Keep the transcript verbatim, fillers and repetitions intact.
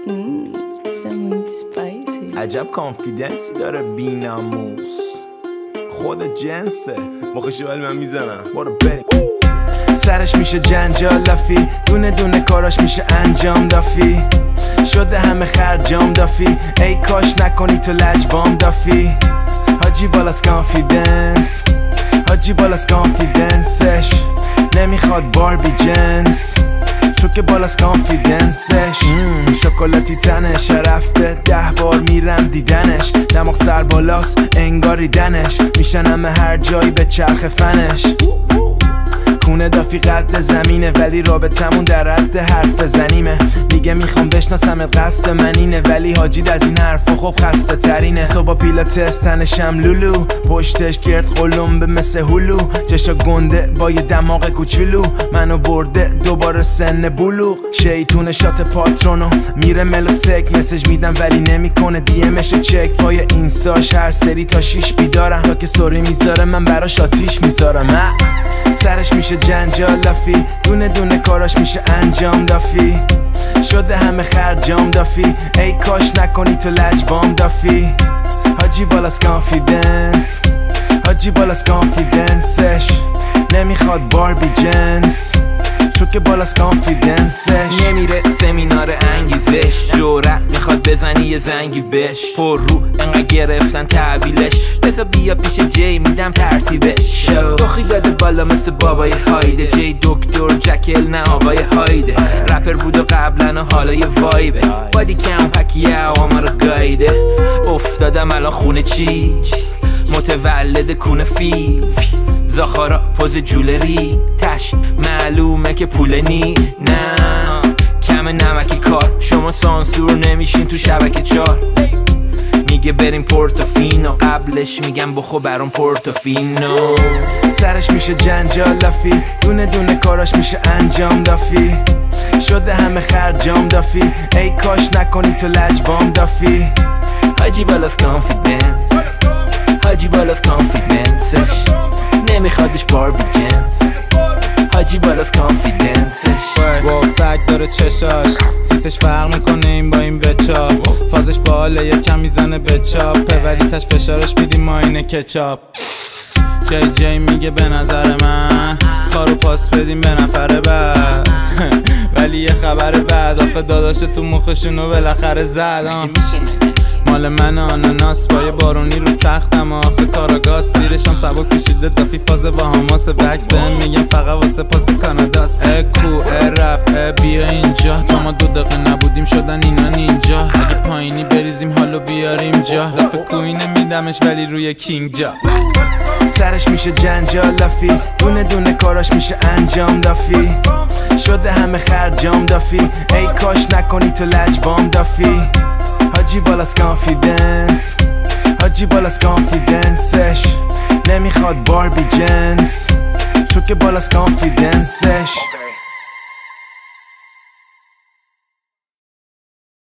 عجب کانفیدنسی داره بیناموس، خود جنسه مخشی ولی من میزنم. برو بریم. سرش میشه جنجال لافی، دونه دونه کاراش میشه انجام دافی، شده همه خرجام دافی، ای کاش نکنی تو لجبام دافی. حاجی بالاس کانفیدنس، حاجی بالاس کانفیدنسش، نمیخواد باربی جنس چون که بالاس کانفیدنسش. شکلاتی تنش رفته ده بار میرم دیدنش، دماغ سر بالاس انگاری دنش، میشنم هر جایی به چرخ فنش. کونه دافی قد زمینه ولی رابطمون در حد حرف بزنیمه، میگه میخوام بشناسمت قصد من اینه، ولی حاجید از این حرفا خب خسته ترینه. صبح پیلاتس تنشم لولو، پشتش گرد قلمبه مثل هلو، چشا گنده با یه دماغ کوچولو، منو برده دوباره سن بلوغ. شیطون شات پاترونو میره ملو سک، مسیج میدم ولی نمیکنه دی امشو چک، پای اینستاش هر سری تا شیش بیدارم، تا که سوری میذاره من براش آتیش میذارم. سرش میشه جنجال لافی، دونه دونه کاراش میشه انجام دافی، شده همه خرجام دافی، ای کاش نکنی تو لجبام دافی. حاجی بالاس کانفیدنس، حاجی بالاس کانفیدنسش، نمیخواد باربی جنس چون که بالاس کانفیدنسش. نمیره سمینار انگیزش، جورت میخواد بزنی یه زنگی بش، پر رو انقدر گرفتن تحویلش، بسا بیا پیش جی میدم ترتیبش. دخی داده بالا مثل بابای هایده، جی دکتر جکل نه آقای هایده، رپر بود و قبلا و حالا یه وایبه، بادی کم پکیه آما رو گایده. افتادم الان خونه چی متولد کونه فیل، زاخارا پوز جولری تش، معلومه که پول نی نه کم نمکی کار، شما سانسور نمیشین تو شبکه چار. میگه بریم پورتوفینو، قبلش میگم بخو برام پورتوفینو. سرش میشه جنجال لافی، دونه دونه کاراش میشه انجام دافی، شده همه خرجام دافی، ای کاش نکنی تو لجبام دافی. حاجی بالاس کانفیدنس، حاجی بالاس کانفیدنسش، نمیخوادش باربی جنس، حاجی بالاس کانفیدنسش. واو سگ داره چشاش، سیسش فرق میکنه این با این بچاپ، فازش باله یکم میزنه بچاپه ولی تش فشارش میدیم ما اینه کچاپ. جی جی میگه به نظر من کارو پاس بدیم به نفر بعد ولی یه خبر بعد، آخه داداش تو مخشونو بالاخره زد. مال من آناناس با یه بارونی رو تختم، آخه کاراگاز زیرشم سبک کشیده دافی، فاز با هماس بکس بهم میگم فقط واسه پاس کاناداست. اه کو اه رف اه بیا اینجا، تا ما دو دقیقه نبودیم شدن اینا نینجا، اگه پایینی بریزیم حالو بیاریم جا، دفعه کوینه میدمش ولی روی کینگ جا. سرش میشه جنجال لافی، دونه دونه کاراش میشه انجام دافی، شده همه خرجام دافی، ای کاش نکنی تو لجبام دافی. حاجی بالاس کانفیدنس، حاجی بالاس کانفیدنسش، نمیخواد باربی جنس چون که بالاس کانفیدنسش.